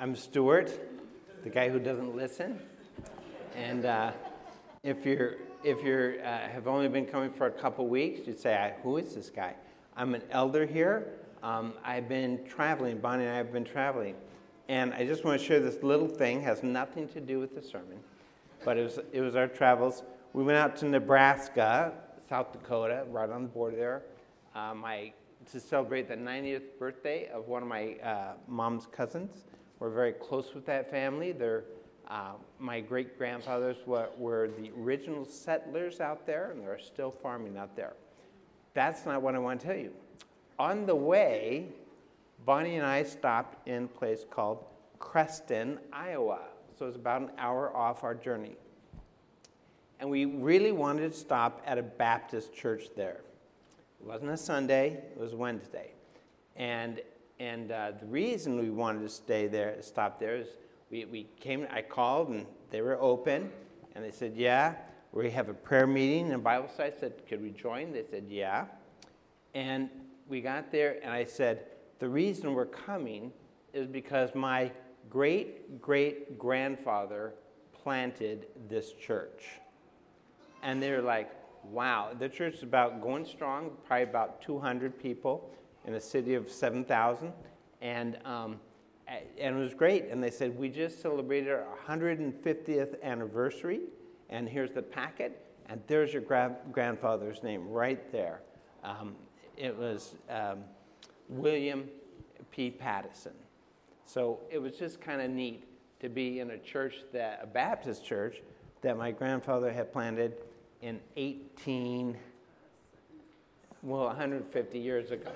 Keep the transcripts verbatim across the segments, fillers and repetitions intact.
I'm Stuart, the guy who doesn't listen. And uh, if you're if you're uh, have only been coming for a couple weeks, you'd say, "Who is this guy?" I'm an elder here. Um, I've been traveling. Bonnie and I have been traveling, and I just want to share this little thing. Has nothing to do with the sermon, but it was it was our travels. We went out to Nebraska, South Dakota, right on the border there. Uh, my to celebrate the ninetieth birthday of one of my uh, mom's cousins. We're very close with that family. They're, uh, my great-grandfathers were, were the original settlers out there, and they're still farming out there. That's not what I want to tell you. On the way, Bonnie and I stopped in a place called Creston, Iowa. So it's about an hour off our journey. And we really wanted to stop at a Baptist church there. It wasn't a Sunday, it was Wednesday. And and uh, the reason we wanted to stay there, stop there, is we, we came, I called and they were open. And they said, yeah, we have a prayer meeting and Bible study. I said, could we join? They said, yeah. And we got there and I said, the reason we're coming is because my great-great-grandfather planted this church. And they're like, wow, the church is about going strong, probably about two hundred people in a city of seven thousand, and um, and it was great. And they said, we just celebrated our one hundred fiftieth anniversary, and here's the packet, and there's your gra- grandfather's name right there. Um, it was um, William P. Pattison. So it was just kind of neat to be in a church, that a Baptist church, that my grandfather had planted in eighteen, well, one hundred fifty years ago.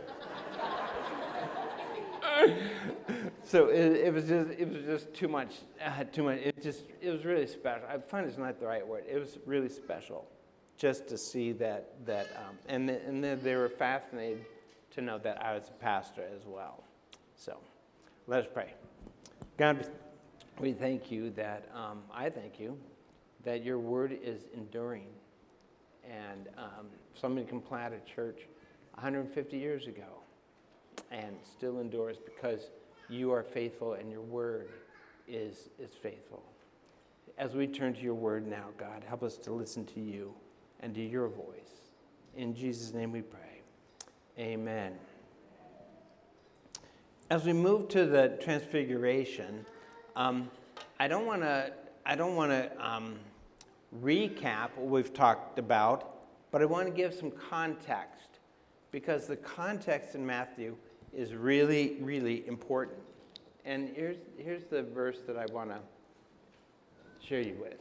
So it, it was just it was just too much, uh, too much. It just it was really special. I find it's not the right word. It was really special, just to see that that, um, and the, and then they were fascinated to know that I was a pastor as well. So, let us pray. God, we thank you that um, I thank you that your word is enduring. And um, somebody can plant a church one hundred fifty years ago and still endures because you are faithful and your word is, is faithful. As we turn to your word now, God, help us to listen to you and to your voice. In Jesus' name we pray. Amen. As we move to the Transfiguration, um, I don't want to I don't want to um, recap what we've talked about, but I want to give some context, because the context in Matthew is really, really important. And here's here's the verse that I want to share you with.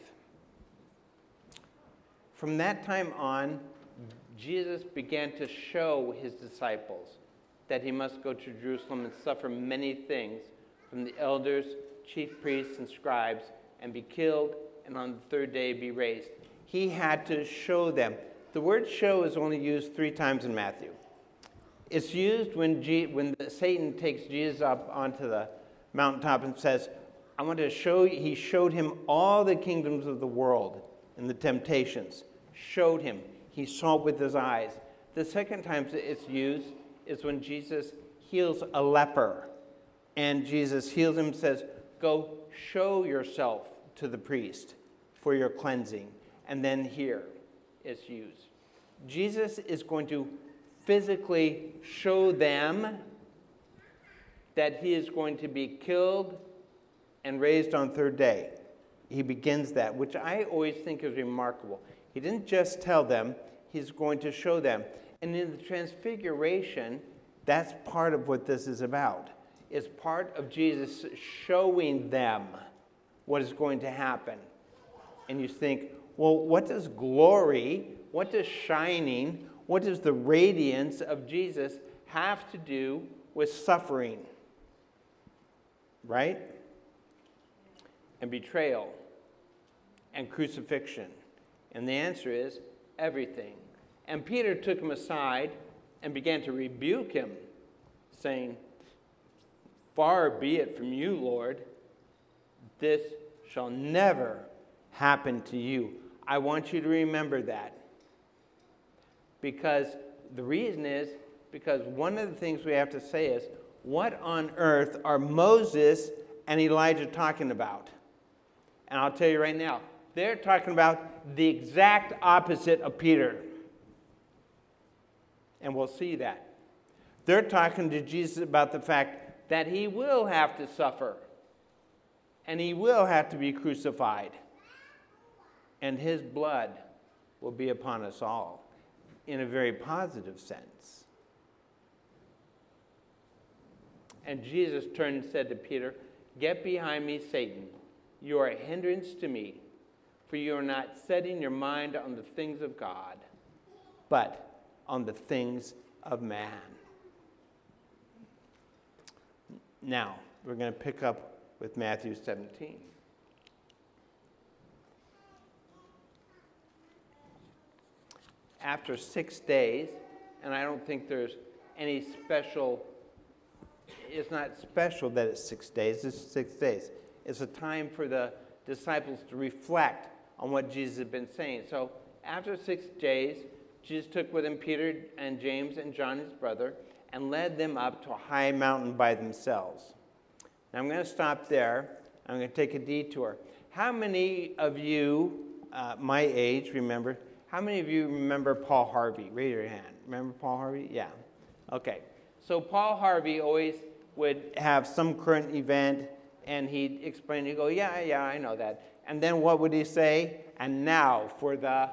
From that time on, Jesus began to show his disciples that he must go to Jerusalem and suffer many things from the elders, chief priests, and scribes, and be killed, and on the third day be raised. He had to show them. The word show is only used three times in Matthew. It's used when G, when the, Satan takes Jesus up onto the mountaintop and says, I want to show you, he showed him all the kingdoms of the world and the temptations. Showed him. He saw it with his eyes. The second time it's used is when Jesus heals a leper. And Jesus heals him and says, go show yourself to the priest for your cleansing. And then here it's used. Jesus is going to physically show them that he is going to be killed and raised on third day. He begins that, which I always think is remarkable. He didn't just tell them, he's going to show them. And in the Transfiguration, that's part of what this is about. It's part of Jesus showing them what is going to happen. And you think, well, what does glory, what does shining, what does the radiance of Jesus have to do with suffering? Right? And betrayal and crucifixion. And the answer is everything. And Peter took him aside and began to rebuke him, saying, far be it from you, Lord, this shall never happen to you. I want you to remember that. Because the reason is, because one of the things we have to say is, what on earth are Moses and Elijah talking about? And I'll tell you right now, they're talking about the exact opposite of Peter. And we'll see that. They're talking to Jesus about the fact that he will have to suffer. And he will have to be crucified. And his blood will be upon us all in a very positive sense. And Jesus turned and said to Peter, "Get behind me, Satan. You are a hindrance to me, for you are not setting your mind on the things of God, but on the things of man." Now, we're going to pick up with Matthew seventeen. After six days, and I don't think there's any special, it's not special that it's six days, it's six days. It's a time for the disciples to reflect on what Jesus had been saying. So after six days, Jesus took with him Peter and James and John, his brother, and led them up to a high mountain by themselves. Now I'm going to stop there. I'm going to take a detour. How many of you, uh, my age, remember, how many of you remember Paul Harvey? Raise your hand. Remember Paul Harvey? Yeah. Okay. So Paul Harvey always would have some current event, and he'd explain, he'd go, yeah, yeah, I know that. And then what would he say? And now for the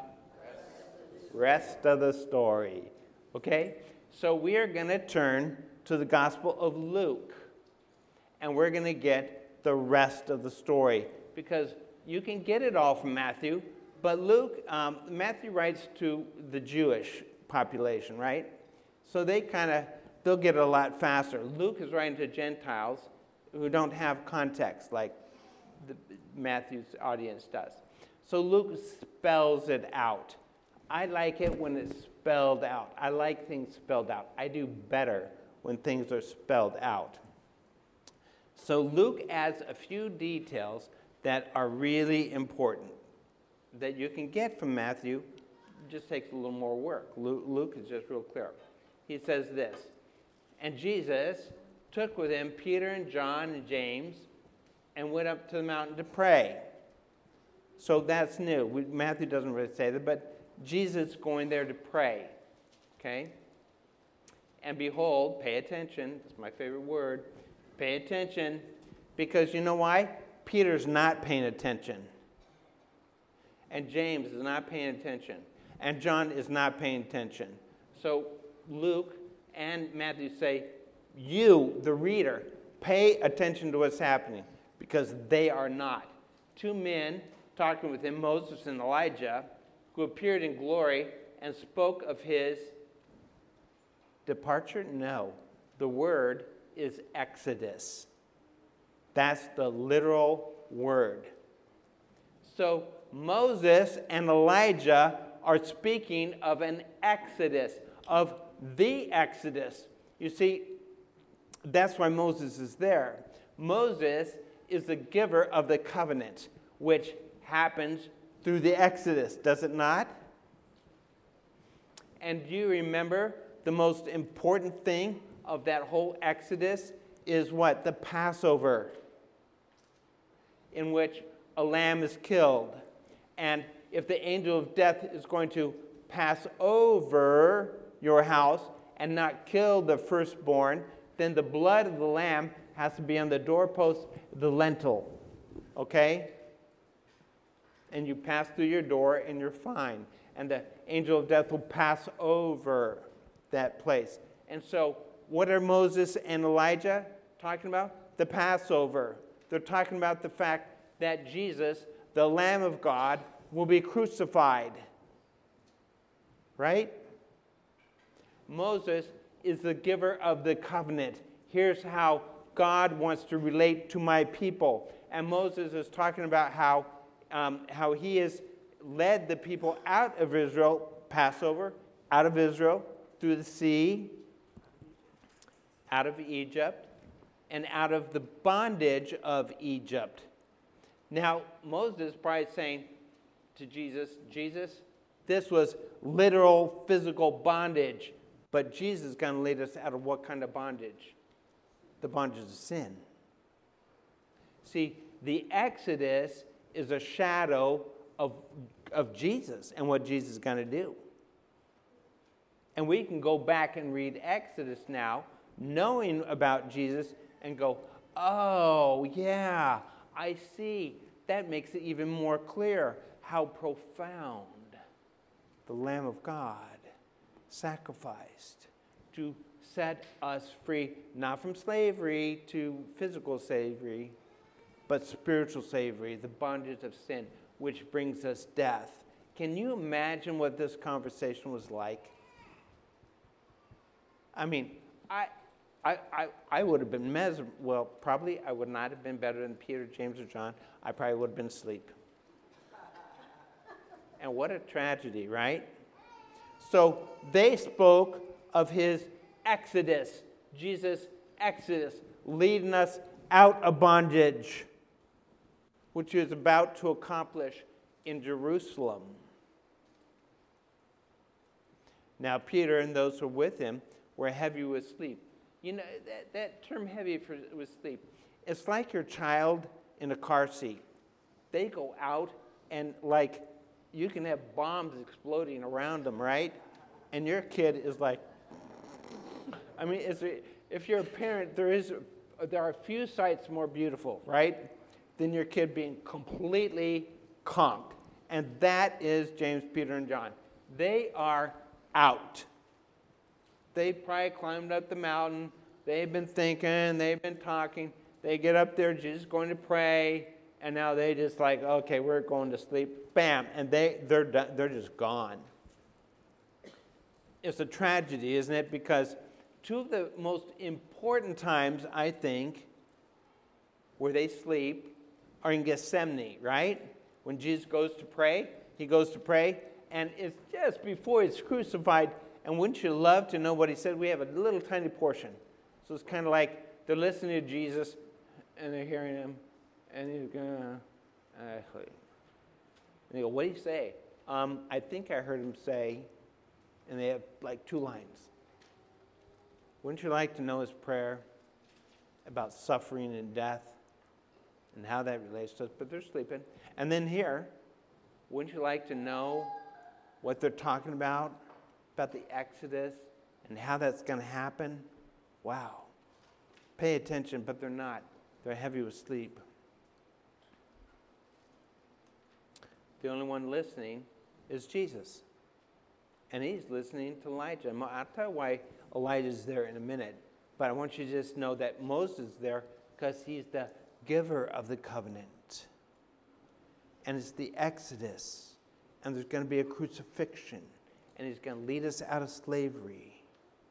rest of the story. Okay? So we are going to turn to the Gospel of Luke, and we're going to get the rest of the story, because you can get it all from Matthew, but Luke, um, Matthew writes to the Jewish population, right? So they kind of, they'll get it a lot faster. Luke is writing to Gentiles who don't have context like the, Matthew's audience does. So Luke spells it out. I like it when it's spelled out. I like things spelled out. I do better when things are spelled out. So Luke adds a few details that are really important that you can get from Matthew. It just takes a little more work. Luke, Luke is just real clear. He says this, "And Jesus took with him Peter and John and James and went up to the mountain to pray." So that's new. We, Matthew doesn't really say that, but Jesus going there to pray. Okay? "And behold," pay attention, that's my favorite word, pay attention, because you know why? Peter's not paying attention. And James is not paying attention. And John is not paying attention. So Luke and Matthew say, you, the reader, pay attention to what's happening, because they are not. Two men talking with him, Moses and Elijah, who appeared in glory and spoke of his departure? No. The word is Exodus. That's the literal word. So Moses and Elijah are speaking of an exodus, of the Exodus. You see, that's why Moses is there. Moses is the giver of the covenant, which happens through the Exodus, does it not? And do you remember the most important thing of that whole Exodus is what? The Passover, in which a lamb is killed. And if the angel of death is going to pass over your house and not kill the firstborn, then the blood of the lamb has to be on the doorpost, the lintel. Okay? And you pass through your door and you're fine. And the angel of death will pass over that place. And so, what are Moses and Elijah talking about? The Passover. They're talking about the fact that Jesus, the Lamb of God, will be crucified. Right? Moses is the giver of the covenant. Here's how God wants to relate to my people. And Moses is talking about how, um, how he has led the people out of Israel, Passover, out of Israel, through the sea, out of Egypt, and out of the bondage of Egypt. Now, Moses is probably saying to Jesus, Jesus, this was literal physical bondage, but Jesus is going to lead us out of what kind of bondage? The bondage of sin. See, the Exodus is a shadow of, of Jesus and what Jesus is going to do. And we can go back and read Exodus now, knowing about Jesus, and go, oh, yeah, I see. That makes it even more clear how profound the Lamb of God sacrificed to set us free, not from slavery to physical slavery, but spiritual slavery, the bondage of sin, which brings us death. Can you imagine what this conversation was like? I mean, I, I, I, I would have been mesmerized. Well, probably I would not have been better than Peter, James, or John. I probably would have been asleep. And what a tragedy, right? So they spoke of his exodus, Jesus' exodus, leading us out of bondage, which he was about to accomplish in Jerusalem. Now, Peter and those who were with him were heavy with sleep. You know, that, that term heavy for, with sleep, it's like your child in a car seat. They go out and, like, you can have bombs exploding around them, right? And your kid is like, I mean, it's, if you're a parent, there is there are few sights more beautiful, right, than your kid being completely conked. And that is James, Peter, and John. They are out. They probably climbed up the mountain. They've been thinking. They've been talking. They get up there, Jesus going to pray, and now they just like, okay, we're going to sleep. Bam, and they they're done, they're just gone. It's a tragedy, isn't it? Because two of the most important times, I think, where they sleep are in Gethsemane, right? When Jesus goes to pray, he goes to pray, and it's just before he's crucified. And wouldn't you love to know what he said? We have a little tiny portion. So it's kind of like they're listening to Jesus, and they're hearing him, and he's going to, actually. And they go, what did he say? Um, I think I heard him say, and they have like two lines. Wouldn't you like to know his prayer about suffering and death and how that relates to us? But they're sleeping. And then here, wouldn't you like to know what they're talking about, about the Exodus and how that's going to happen? Wow. Pay attention, but they're not. They're heavy with sleep. The only one listening is Jesus. And he's listening to Elijah. I'll tell you why Elijah's there in a minute. But I want you to just know that Moses is there because he's the giver of the covenant. And it's the Exodus. And there's going to be a crucifixion. And he's going to lead us out of slavery.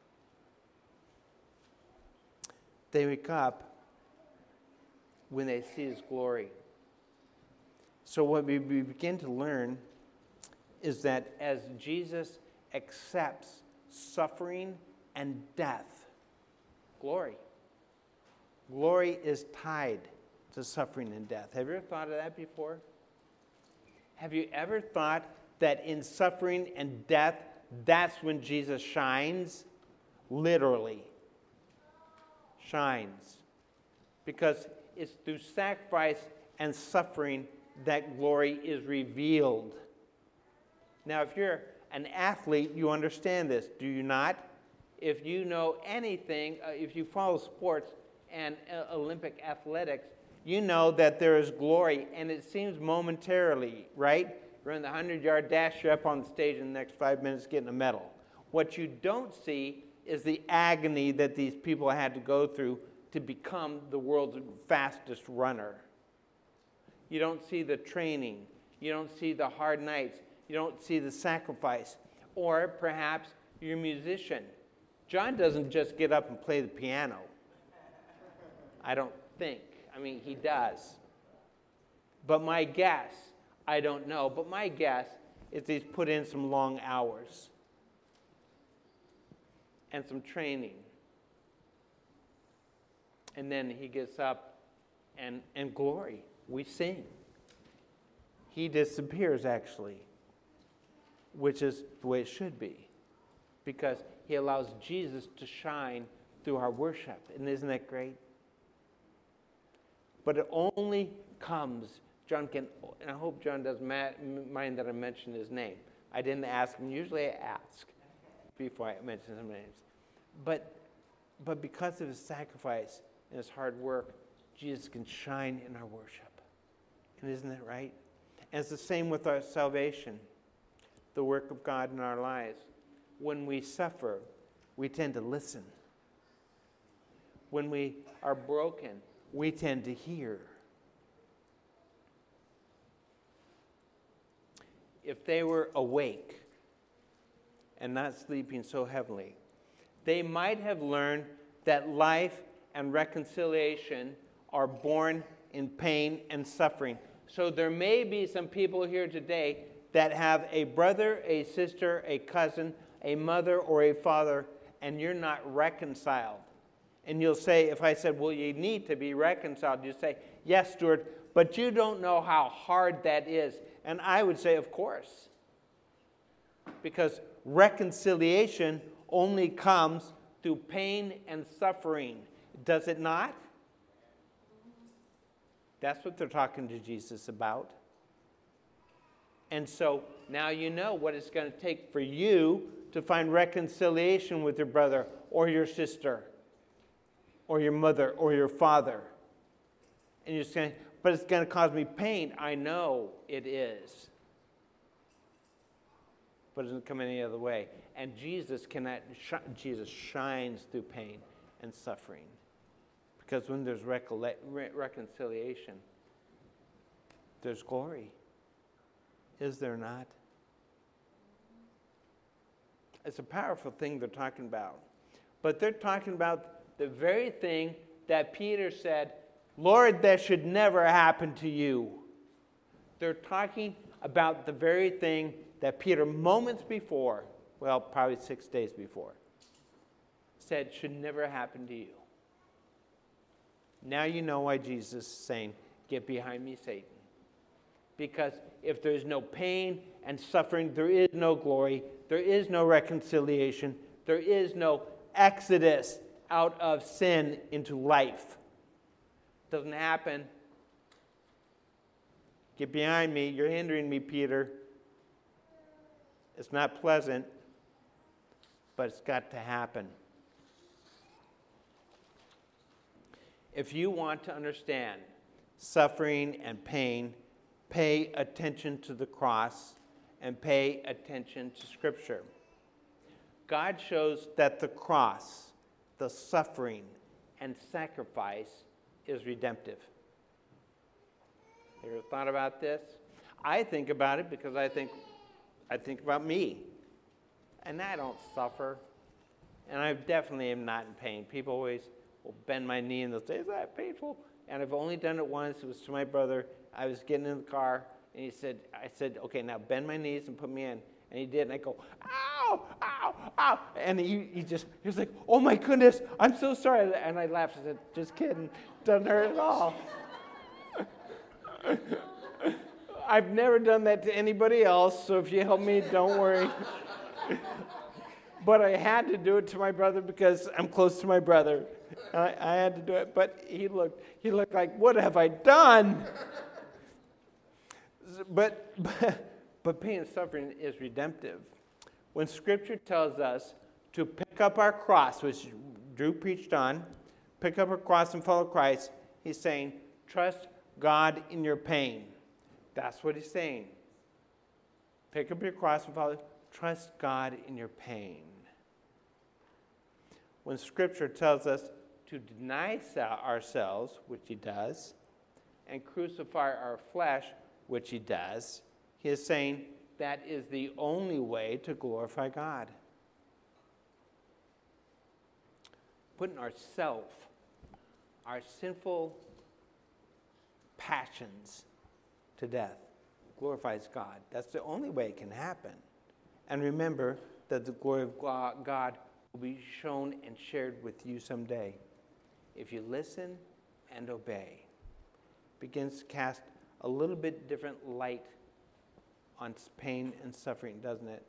They wake up when they see his glory. So what we begin to learn is that as Jesus accepts suffering and death, glory. Glory is tied to suffering and death. Have you ever thought of that before? Have you ever thought that in suffering and death, that's when Jesus shines? Literally. Shines. Because it's through sacrifice and suffering that glory is revealed. Now, if you're an athlete, you understand this, do you not? If you know anything, uh, if you follow sports and uh, Olympic athletics, you know that there is glory, and it seems momentarily, right? You're in the hundred-yard dash, you're up on the stage in the next five minutes getting a medal. What you don't see is the agony that these people had to go through to become the world's fastest runner. You don't see the training. You don't see the hard nights. You don't see the sacrifice. Or perhaps you're a musician. John doesn't just get up and play the piano. I don't think. I mean, he does. But my guess, I don't know, but my guess is he's put in some long hours and some training. And then he gets up and, and glory. We sing. He disappears, actually, which is the way it should be, because he allows Jesus to shine through our worship. And isn't that great? but it only comes, John can, and I hope John doesn't mind that I mention his name. I didn't ask him. Usually I ask before I mention some names. But, but because of his sacrifice and his hard work, Jesus can shine in our worship. And isn't that right? And it's the same with our salvation, the work of God in our lives. When we suffer, we tend to listen. When we are broken, we tend to hear. If they were awake and not sleeping so heavily, they might have learned that life and reconciliation are born in pain and suffering. So there may be some people here today that have a brother, a sister, a cousin, a mother, or a father, and you're not reconciled. And you'll say, if I said, well, you need to be reconciled, you say, yes, Stuart, but you don't know how hard that is. And I would say, of course. Because reconciliation only comes through pain and suffering. Does it not? That's what they're talking to Jesus about. And so now you know what it's going to take for you to find reconciliation with your brother or your sister or your mother or your father. And you're saying, but it's going to cause me pain. I know it is. But it doesn't come any other way. And Jesus cannot, sh- Jesus shines through pain and suffering. Because when there's recole- re- reconciliation, there's glory. Is there not? It's a powerful thing they're talking about. But they're talking about the very thing that Peter said, Lord, that should never happen to you. They're talking about the very thing that Peter moments before, well, probably six days before, said should never happen to you. Now you know why Jesus is saying, get behind me, Satan. Because if there's no pain and suffering, there is no glory, there is no reconciliation, there is no exodus out of sin into life. It doesn't happen. Get behind me, you're hindering me, Peter. It's not pleasant, but it's got to happen. If you want to understand suffering and pain, pay attention to the cross and pay attention to Scripture. God shows that the cross, the suffering, and sacrifice is redemptive. You ever thought about this? I think about it because I think I think about me. And I don't suffer. And I definitely am not in pain. People always will bend my knee and they'll say, is that painful? And I've only done it once. It was to my brother. I was getting in the car, and he said, I said, okay, now bend my knees and put me in. And he did, and I go, ow, ow, ow. And he, he just, he was like, oh my goodness, I'm so sorry. And I laughed. I said, just kidding. Doesn't hurt at all. I've never done that to anybody else, so if you help me, don't worry. But I had to do it to my brother because I'm close to my brother. I, I had to do it, but he looked, he looked like, what have I done? But, but, but pain and suffering is redemptive. When Scripture tells us to pick up our cross, which Drew preached on, pick up our cross and follow Christ, he's saying, trust God in your pain. That's what he's saying. Pick up your cross and follow. Trust God in your pain. When Scripture tells us to deny ourselves, which he does, and crucify our flesh, which he does, he is saying that is the only way to glorify God. Putting ourself, our sinful passions to death glorifies God. That's the only way it can happen. And remember that the glory of God will be shown and shared with you someday. If you listen and obey, begins to cast a little bit different light on pain and suffering, doesn't it?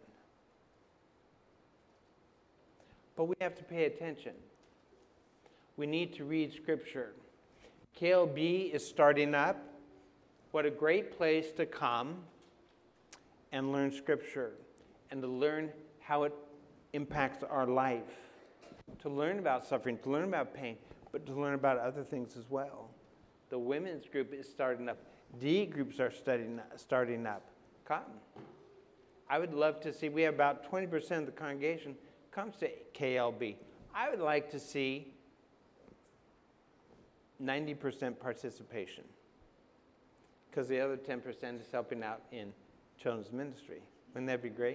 But we have to pay attention. We need to read Scripture. K L B is starting up. What a great place to come and learn Scripture and to learn how it impacts our life, to learn about suffering, to learn about pain, but to learn about other things as well. The women's group is starting up. D groups are studying, starting up. Come. I would love to see, we have about twenty percent of the congregation comes to K L B. I would like to see ninety percent participation, because the other ten percent is helping out in children's ministry. Wouldn't that be great?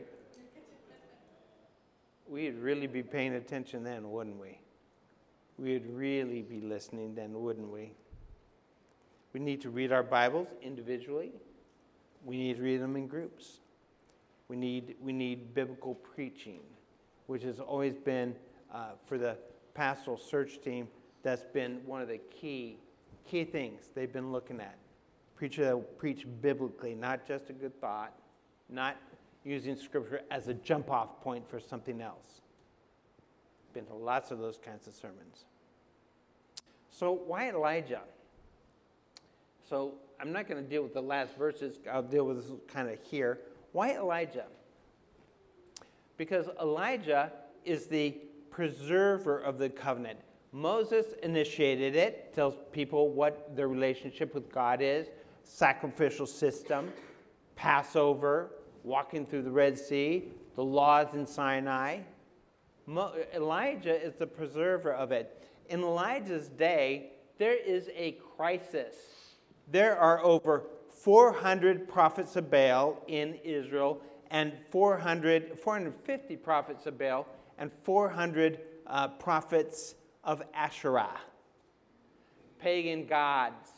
We'd really be paying attention then, wouldn't we? We'd really be listening then, wouldn't we? We need to read our Bibles individually. We need to read them in groups. We need, we need biblical preaching, which has always been, uh, for the pastoral search team, that's been one of the key, key things they've been looking at. Preacher that will preach biblically, not just a good thought, not using Scripture as a jump-off point for something else. Been to lots of those kinds of sermons. So why Elijah? So I'm not going to deal with the last verses. I'll deal with this kind of here. Why Elijah? Because Elijah is the preserver of the covenant. Moses initiated it, tells people what their relationship with God is, sacrificial system, Passover, walking through the Red Sea, the laws in Sinai. Mo- Elijah is the preserver of it. In Elijah's day, there is a crisis. There are over four hundred prophets of Baal in Israel, and four hundred, four hundred fifty prophets of Baal, and four hundred uh, prophets of Asherah, pagan gods,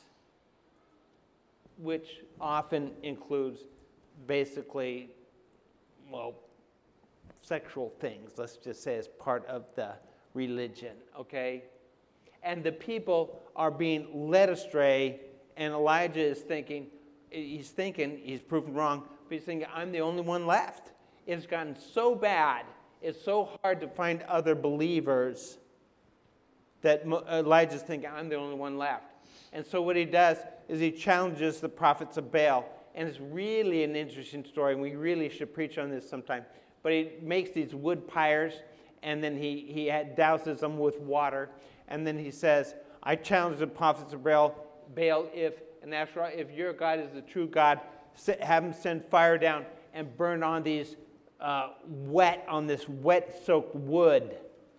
which often includes basically, well, sexual things, let's just say, as part of the religion, okay? And the people are being led astray, and Elijah is thinking, he's thinking, he's proven wrong, but he's thinking, I'm the only one left. It's gotten so bad, it's so hard to find other believers that Elijah's thinking, I'm the only one left. And so what he does is he challenges the prophets of Baal. And it's really an interesting story, and we really should preach on this sometime. But he makes these wood pyres, and then he, he had, douses them with water. And then he says, I challenge the prophets of Baal, Baal if, and Asherah, if your God is the true God, have him send fire down and burn on these uh, wet, on this wet-soaked wood.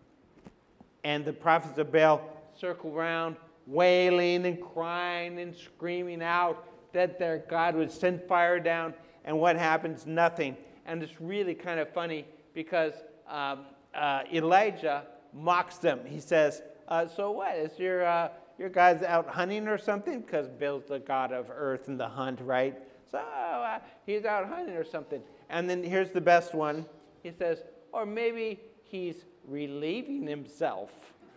And the prophets of Baal circle around, wailing and crying and screaming out that their God would send fire down. And what happens? Nothing. And it's really kind of funny because um, uh, Elijah mocks them. He says, uh, so what? Is your, uh, your God's out hunting or something? Because Baal's the god of earth and the hunt, right? So uh, he's out hunting or something. And then here's the best one. He says, or maybe he's relieving himself.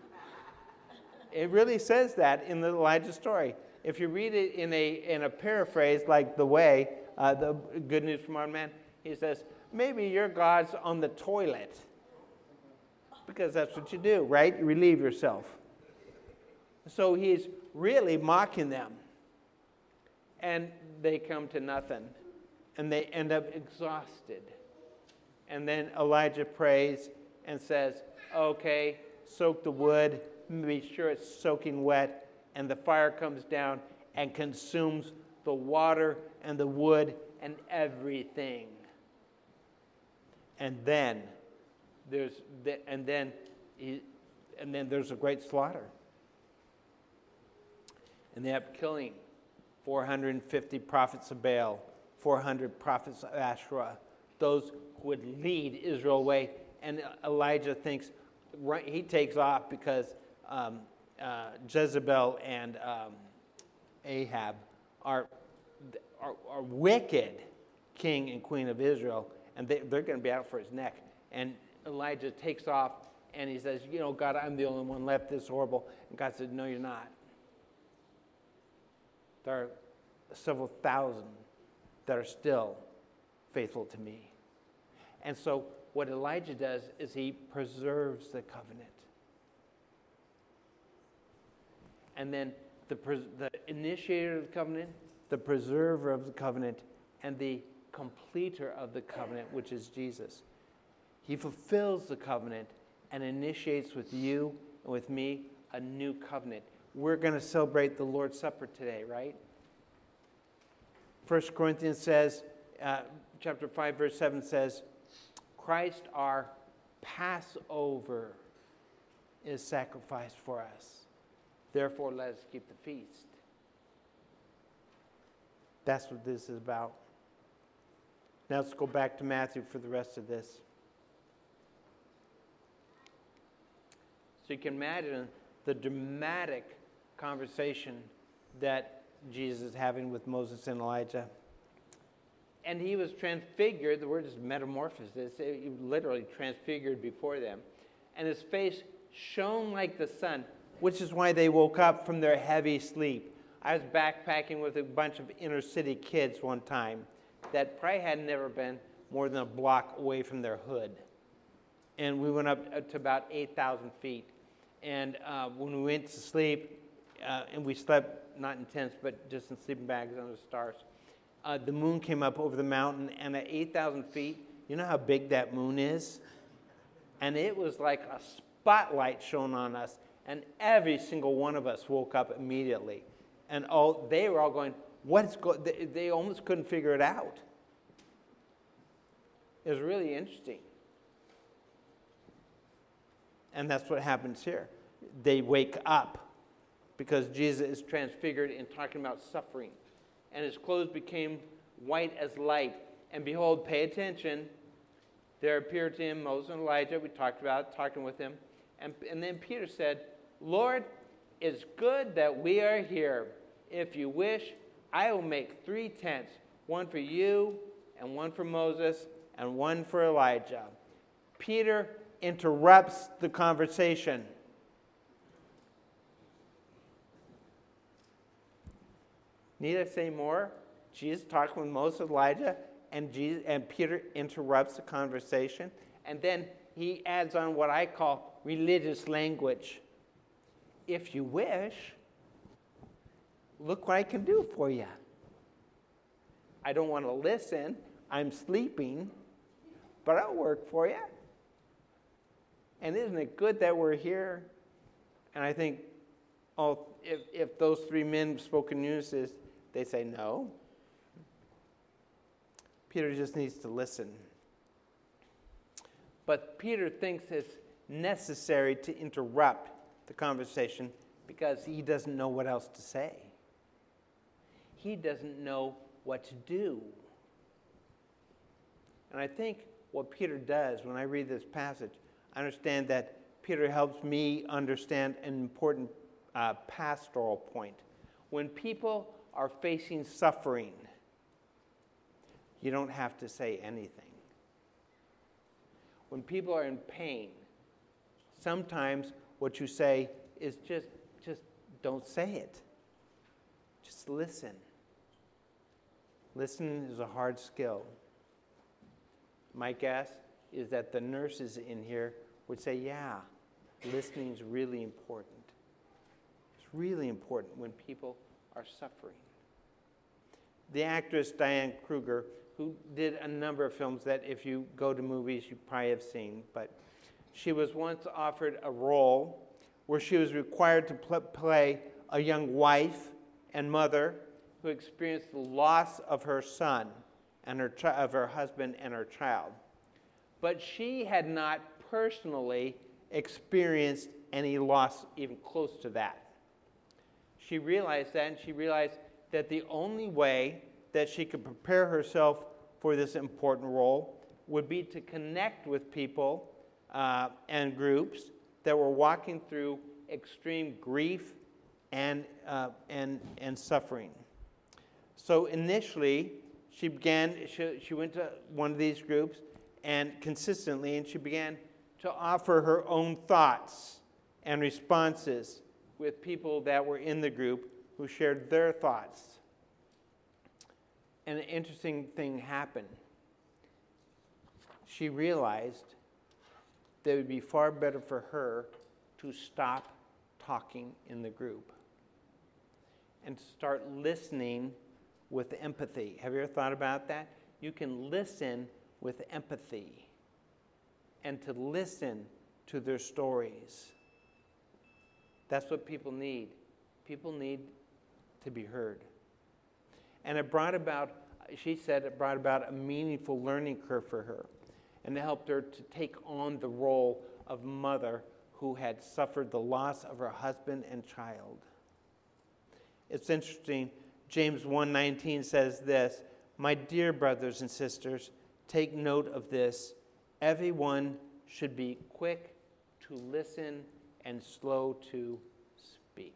It really says that in the Elijah story. If you read it in a in a paraphrase like The Way, uh, the Good News from Our Man, he says, maybe your God's on the toilet. Because that's what you do, right? You relieve yourself. So he's really mocking them. And they come to nothing. And they end up exhausted. And then Elijah prays and says, okay, soak the wood, be sure it's soaking wet, and the fire comes down and consumes the water and the wood and everything. And then there's and then he, and then there's a great slaughter. And they end up killing four hundred fifty prophets of Baal, four hundred prophets of Asherah, those who would lead Israel away. And Elijah thinks, right, he takes off because um, uh, Jezebel and um, Ahab are, are, are wicked king and queen of Israel, and they, they're going to be out for his neck. And Elijah takes off, and he says, you know, God, I'm the only one left. This is horrible. And God said, no, you're not. There are several thousand that are still faithful to me. And so what Elijah does is he preserves the covenant. And then the, pres- the initiator of the covenant, the preserver of the covenant, and the completer of the covenant, which is Jesus. He fulfills the covenant and initiates with you and with me a new covenant. We're going to celebrate the Lord's Supper today, right? First Corinthians says, uh, chapter five, verse seven says, Christ our Passover is sacrificed for us. Therefore, let us keep the feast. That's what this is about. Now let's go back to Matthew for the rest of this. So you can imagine the dramatic conversation that Jesus is having with Moses and Elijah. And he was transfigured. The word is metamorphosis. He literally transfigured before them. And his face shone like the sun, which is why they woke up from their heavy sleep. I was backpacking with a bunch of inner city kids one time that probably had never been more than a block away from their hood. And we went up to about eight thousand feet. And uh, when we went to sleep, uh, and we slept not in tents, but just in sleeping bags under the stars, uh, the moon came up over the mountain, and at eight thousand feet, you know how big that moon is? And it was like a spotlight shone on us, and every single one of us woke up immediately. And all they were all going, what's go-? They, they almost couldn't figure it out. It was really interesting. And that's what happens here. They wake up because Jesus is transfigured and talking about suffering. And his clothes became white as light. And behold, pay attention, there appeared to him Moses and Elijah, we talked about, talking with him. And, and then Peter said, Lord, it's good that we are here. If you wish, I will make three tents, one for you, and one for Moses, and one for Elijah. Peter interrupts the conversation. Need I say more? Jesus talking with Moses and Elijah, and, Jesus, and Peter interrupts the conversation. And then he adds on what I call religious language. If you wish, look what I can do for you. I don't want to listen. I'm sleeping, but I'll work for you. And isn't it good that we're here? And I think, oh, if, if those three men spoke in unison, they say no. Peter just needs to listen. But Peter thinks it's necessary to interrupt the conversation because he doesn't know what else to say. He doesn't know what to do. And I think what Peter does, when I read this passage, I understand that Peter helps me understand an important uh, pastoral point. When people are facing suffering, you don't have to say anything. When people are in pain, sometimes what you say is just, just don't say it. Just listen. Listening is a hard skill. My guess is that the nurses in here would say, yeah, listening is really important. It's really important when people are suffering. The actress Diane Kruger, who did a number of films that if you go to movies you probably have seen, but she was once offered a role where she was required to pl- play a young wife and mother who experienced the loss of her son and her chi- of her husband and her child. But she had not personally experienced any loss even close to that. She realized that, and she realized that the only way that she could prepare herself for this important role would be to connect with people uh, and groups that were walking through extreme grief and, uh, and, and suffering. So initially, she began, she, she went to one of these groups and consistently, and she began to offer her own thoughts and responses with people that were in the group who shared their thoughts. And an interesting thing happened. She realized that it would be far better for her to stop talking in the group. and start listening with empathy. Have you ever thought about that? You can listen with empathy and to listen to their stories. That's what people need. People need to be heard. And it brought about, she said it brought about a meaningful learning curve for her. And it helped her to take on the role of mother who had suffered the loss of her husband and child. It's interesting, James one nineteen says this, "My dear brothers and sisters, take note of this. Everyone should be quick to listen and slow to speak."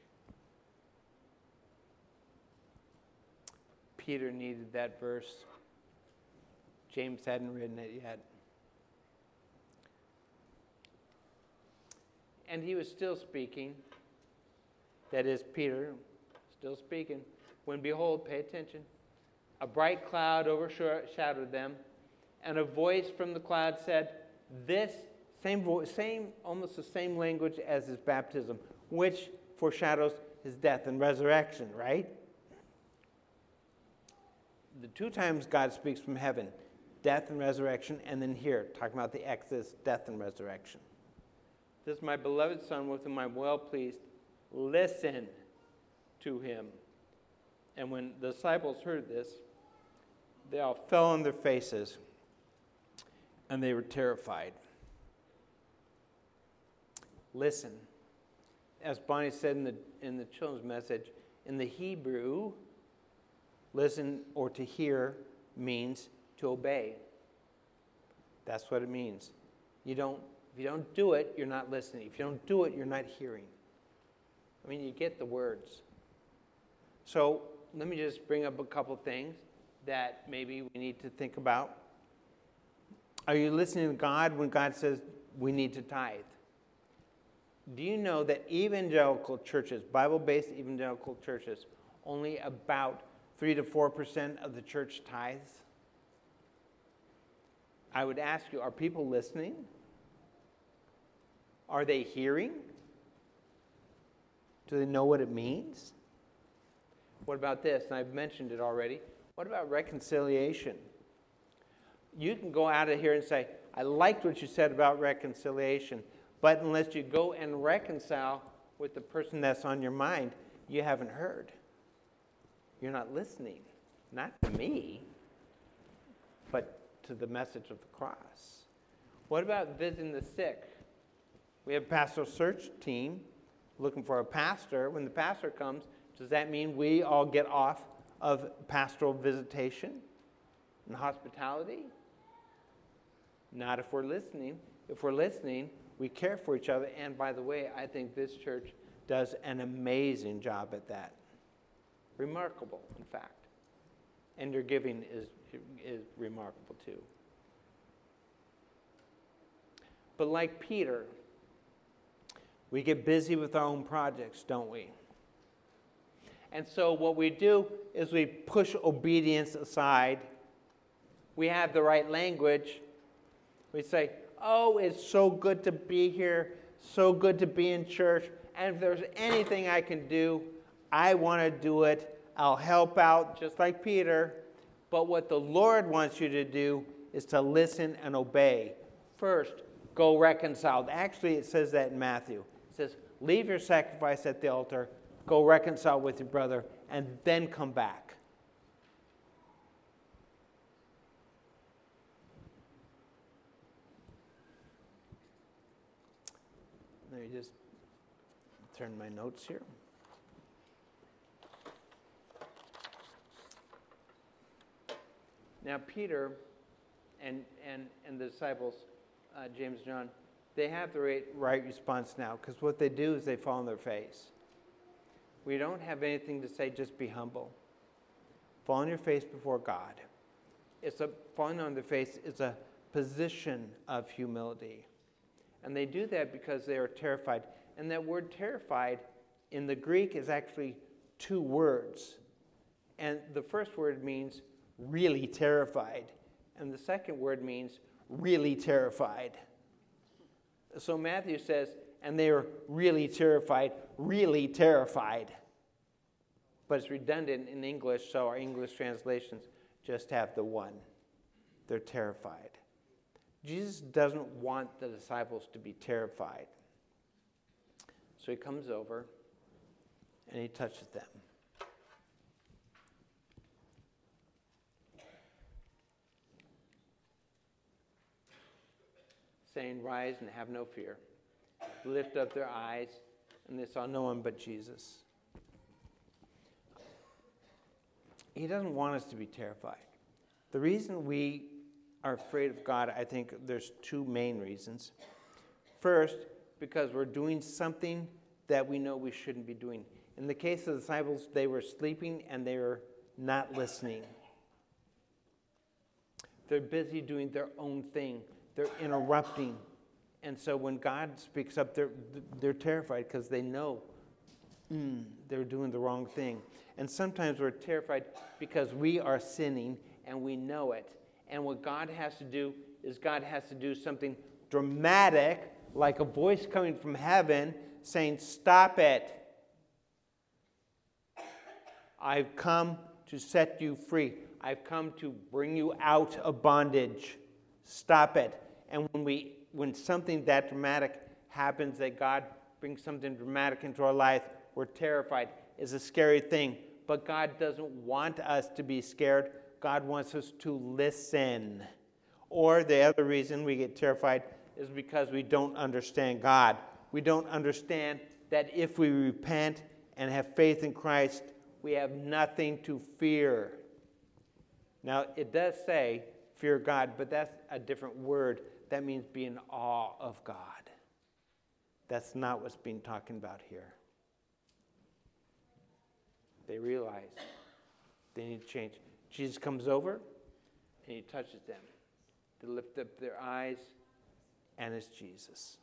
Peter needed that verse. James hadn't written it yet. And he was still speaking. That is, Peter, still speaking. When behold, pay attention, a bright cloud overshadowed them, and a voice from the cloud said, this, same voice, same, almost the same language as his baptism, which foreshadows his death and resurrection, right? The two times God speaks from heaven, death and resurrection, and then here, talking about the Exodus, death and resurrection. This is my beloved Son, with whom I'm well pleased. Listen to him. And when the disciples heard this, they all fell on their faces, and they were terrified. Listen. As Bonnie said in the, in the children's message, in the Hebrew, listen or to hear means to obey. That's what it means. You don't, if you don't do it, you're not listening. If you don't do it, you're not hearing. I mean, you get the words. So let me just bring up a couple things that maybe we need to think about. Are you listening to God when God says we need to tithe? Do you know that evangelical churches, Bible-based evangelical churches, only about three to four percent of the church tithes? I would ask you, are people listening? Are they hearing? Do they know what it means? What about this? And I've mentioned it already. What about reconciliation? You can go out of here and say, I liked what you said about reconciliation, but unless you go and reconcile with the person that's on your mind, you haven't heard. You're not listening. Not to me, but to the message of the cross. What about visiting the sick? We have a pastoral search team looking for a pastor. When the pastor comes, does that mean we all get off of pastoral visitation and hospitality? Not if we're listening. If we're listening, we care for each other. And by the way, I think this church does an amazing job at that. Remarkable, in fact. And your giving is, is remarkable too. But like Peter, we get busy with our own projects, don't we? And so what we do is we push obedience aside. We have the right language. We say, oh, it's so good to be here, so good to be in church, and if there's anything I can do, I want to do it. I'll help out, just like Peter. But what the Lord wants you to do is to listen and obey. First, go reconcile. Actually, it says that in Matthew. It says, leave your sacrifice at the altar, go reconcile with your brother, and then come back. Let me just turn my notes here. Now, Peter and, and, and the disciples, uh, James and John, they have the right, right response now, because what they do is they fall on their face. We don't have anything to say, just be humble. Fall on your face before God. It's a falling on their face is a position of humility. And they do that because they are terrified. And that word terrified in the Greek is actually two words. And the first word means really terrified. And the second word means really terrified. So Matthew says, and they were really terrified, really terrified. but it's redundant in English, so our English translations just have the one. They're terrified. Jesus doesn't want the disciples to be terrified. So he comes over and he touches them. Saying, "Rise and have no fear." Lift up their eyes, and they saw no one but Jesus. He doesn't want us to be terrified. The reason we are afraid of God, I think there's two main reasons. First, because we're doing something that we know we shouldn't be doing. In the case of the disciples, they were sleeping and they were not listening. They're busy doing their own thing. They're interrupting. And so when God speaks up, they're, they're terrified because they know mm, they're doing the wrong thing. And sometimes we're terrified because we are sinning and we know it. And what God has to do is God has to do something dramatic, like a voice coming from heaven saying, "Stop it. I've come to set you free. I've come to bring you out of bondage. Stop it." And when we, when something that dramatic happens, that God brings something dramatic into our life, we're terrified. It's a scary thing. But God doesn't want us to be scared. God wants us to listen. Or the other reason we get terrified is because we don't understand God. We don't understand that if we repent and have faith in Christ, we have nothing to fear. Now, it does say fear God, but that's a different word. That means be in awe of God. That's not what's being talking about here. They realize they need to change. Jesus comes over and he touches them. They lift up their eyes, and it's Jesus.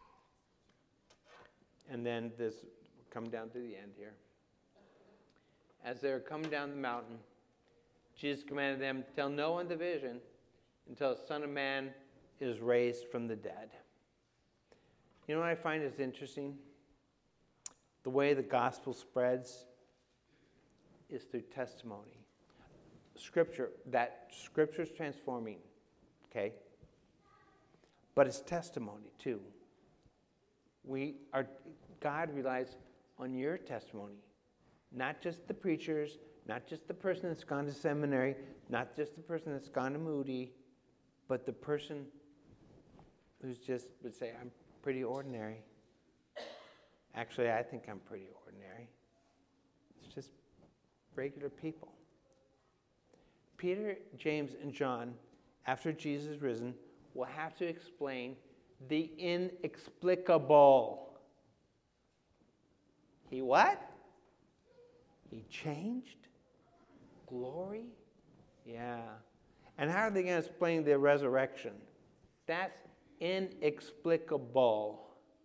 And then this, come down to the end here. As they're coming down the mountain, Jesus commanded them, "Tell no one the vision until the Son of Man is raised from the dead." You know what I find is interesting? The way the gospel spreads is through testimony. Scripture, that Scripture's transforming, okay? But it's testimony too. We are, God relies on your testimony. Not just the preachers, not just the person that's gone to seminary, not just the person that's gone to Moody, but the person who's just would say, "I'm pretty ordinary." Actually, I think I'm pretty ordinary. It's just regular people. Peter, James, and John, after Jesus is risen, will have to explain the inexplicable. He what? He changed? Glory? Yeah. And how are they going to explain the resurrection? That's inexplicable.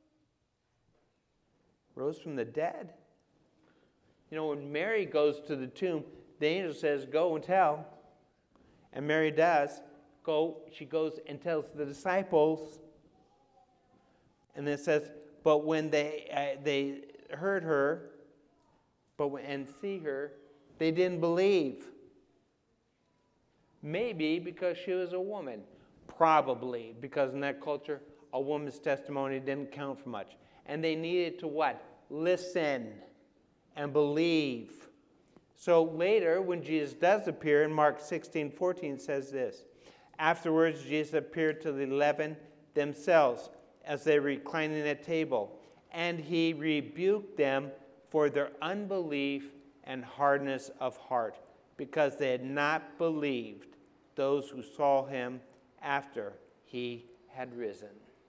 Rose from the dead? You know, when Mary goes to the tomb, the angel says, "Go and tell." And Mary does. Go. She goes and tells the disciples. And then it says, but when they uh, they heard her, but when, and see her, they didn't believe. Maybe because she was a woman. Probably because in that culture, a woman's testimony didn't count for much. And they needed to what? Listen and believe. So later, when Jesus does appear, in Mark sixteen fourteen says this, "Afterwards, Jesus appeared to the eleven themselves as they were reclining at table, and he rebuked them for their unbelief and hardness of heart, because they had not believed those who saw him after he had risen."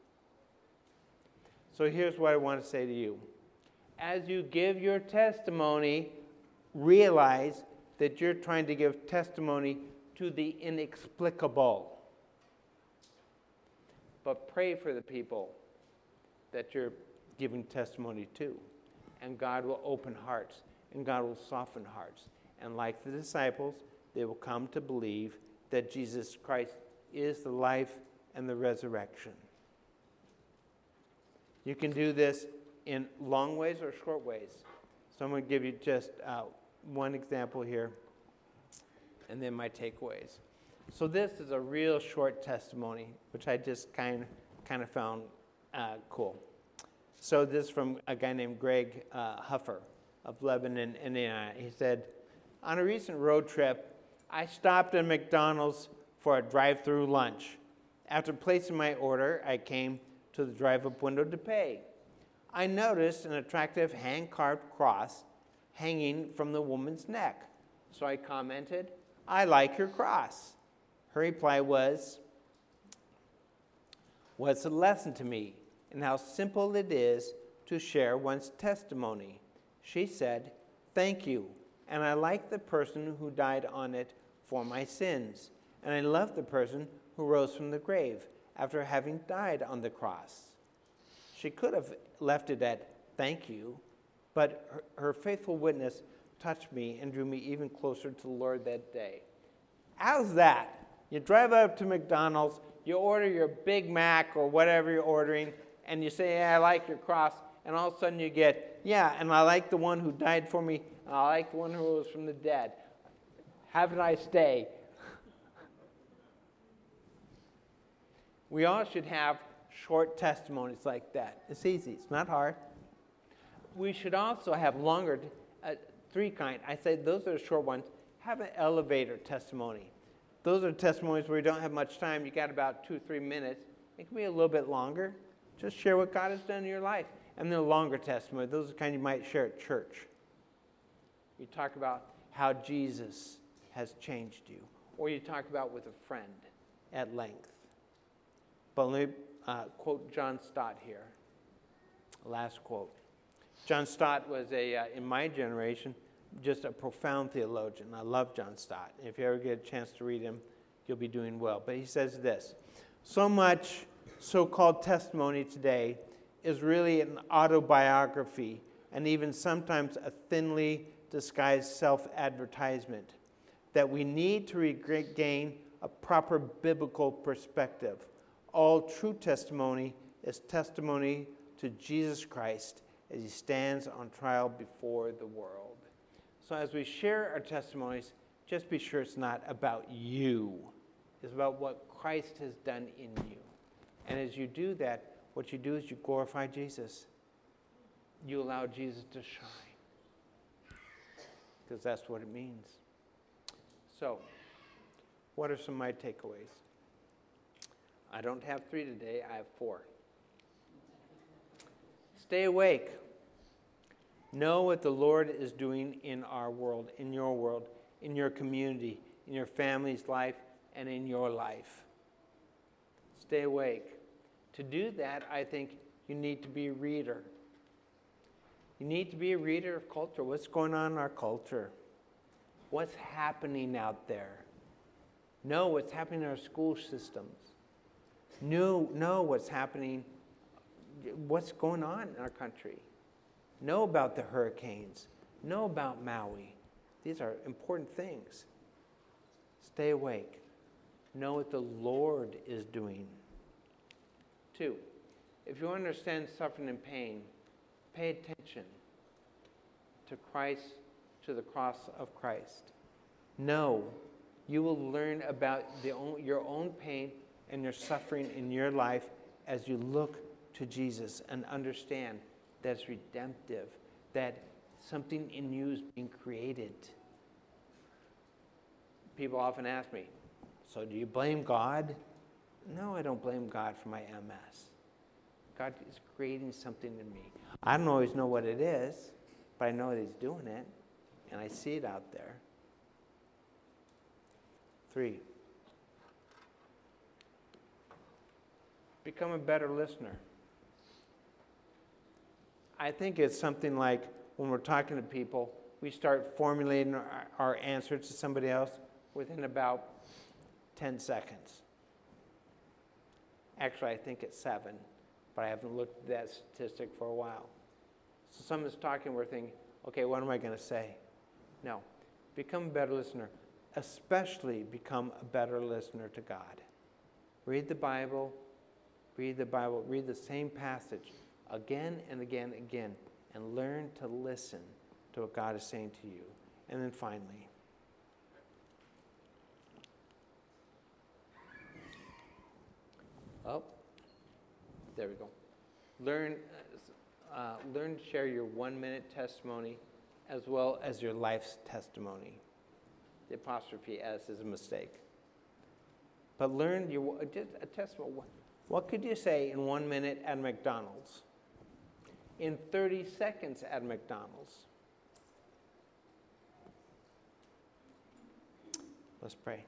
So here's what I want to say to you. As you give your testimony, realize that you're trying to give testimony to the inexplicable. But pray for the people that you're giving testimony to. And God will open hearts, and God will soften hearts. And like the disciples, they will come to believe that Jesus Christ is the life and the resurrection. You can do this in long ways or short ways. So I'm going to give you just uh, one example here, and then my takeaways. So this is a real short testimony, which I just kind kind of found uh, cool. So this is from a guy named Greg uh, Huffer of Lebanon, Indiana. He said, on a recent road trip, I stopped at McDonald's for a drive-through lunch. After placing my order, I came to the drive-up window to pay. I noticed an attractive hand-carved cross hanging from the woman's neck. So I commented, I like your cross. Her reply was, what's a lesson to me and how simple it is to share one's testimony. She said, thank you, and I like the person who died on it for my sins, and I love the person who rose from the grave after having died on the cross. She could have left it at thank you, but her, her faithful witness touched me and drew me even closer to the Lord that day. How's that? You drive up to McDonald's, you order your Big Mac or whatever you're ordering, and you say, yeah, I like your cross, and all of a sudden you get, yeah, and I like the one who died for me, and I like the one who rose from the dead. Have a nice day. We all should have short testimonies like that. It's easy. It's not hard. We should also have longer, uh, three kind. I say those are the short ones. Have an elevator testimony. Those are testimonies where you don't have much time. You got about two, three minutes. It can be a little bit longer. Just share what God has done in your life. And then a longer testimony. Those are the kind you might share at church. You talk about how Jesus has changed you. Or you talk about with a friend at length. But let me uh, quote John Stott here. Last quote. John Stott was, a uh, in my generation, just a profound theologian. I love John Stott. If you ever get a chance to read him, you'll be doing well. But he says this, so much so-called testimony today is really an autobiography and even sometimes a thinly disguised self-advertisement that we need to regain a proper biblical perspective. All true testimony is testimony to Jesus Christ as he stands on trial before the world. So as we share our testimonies, just be sure it's not about you. It's about what Christ has done in you. And as you do that, what you do is you glorify Jesus. You allow Jesus to shine. Because that's what it means. So, what are some of my takeaways? I don't have three today, I have four. Stay awake. Know what the Lord is doing in our world, in your world, in your community, in your family's life, and in your life. Stay awake. To do that, I think you need to be a reader. You need to be a reader of culture. What's going on in our culture? What's happening out there? Know what's happening in our school systems. Know, know what's happening, what's going on in our country. Know about the hurricanes. Know about Maui. These are important things. Stay awake. Know what the Lord is doing. Two, if you understand suffering and pain, pay attention to Christ, to the cross of Christ. Know you will learn about the own, your own pain and your suffering in your life as you look to Jesus and understand that it's redemptive, that something in you is being created. People often ask me, so do you blame God? No, I don't blame God for my M S. God is creating something in me. I don't always know what it is, but I know that he's doing it, and I see it out there. Three, become a better listener. I think it's something like when we're talking to people, we start formulating our, our answer to somebody else within about ten seconds. Actually, I think it's seven, but I haven't looked at that statistic for a while. So someone's talking, we're thinking, okay, what am I going to say? No. Become a better listener. Especially become a better listener to God. Read the Bible, read the Bible, read the same passage again and again and again, and learn to listen to what God is saying to you. And then finally, oh, there we go. Learn, uh, learn to share your one-minute testimony as well as your life's testimony. The apostrophe S is a mistake. But learn your just a testimony. What could you say in one minute at McDonald's? In thirty seconds at McDonald's? Let's pray.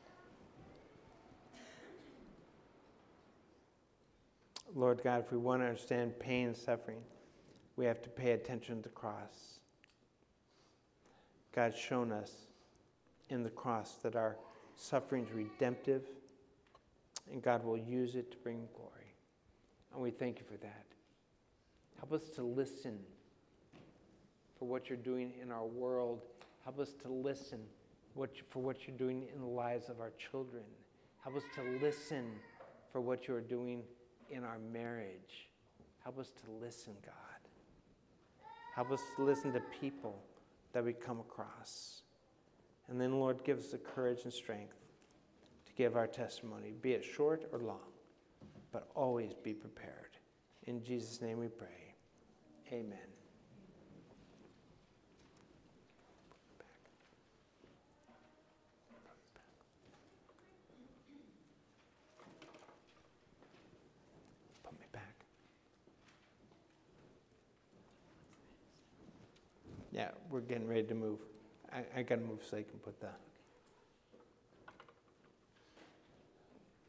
Lord God, if we want to understand pain and suffering, we have to pay attention to the cross. God's shown us in the cross that our suffering is redemptive, and God will use it to bring glory. And we thank you for that. Help us to listen for what you're doing in our world. Help us to listen what you, for what you're doing in the lives of our children. Help us to listen for what you're doing in our marriage. Help us to listen, God. Help us to listen to people that we come across. And then, Lord, give us the courage and strength to give our testimony, be it short or long, but always be prepared. In Jesus' name we pray. Amen. Put me back. Yeah, we're getting ready to move. I, I got to move so I can put the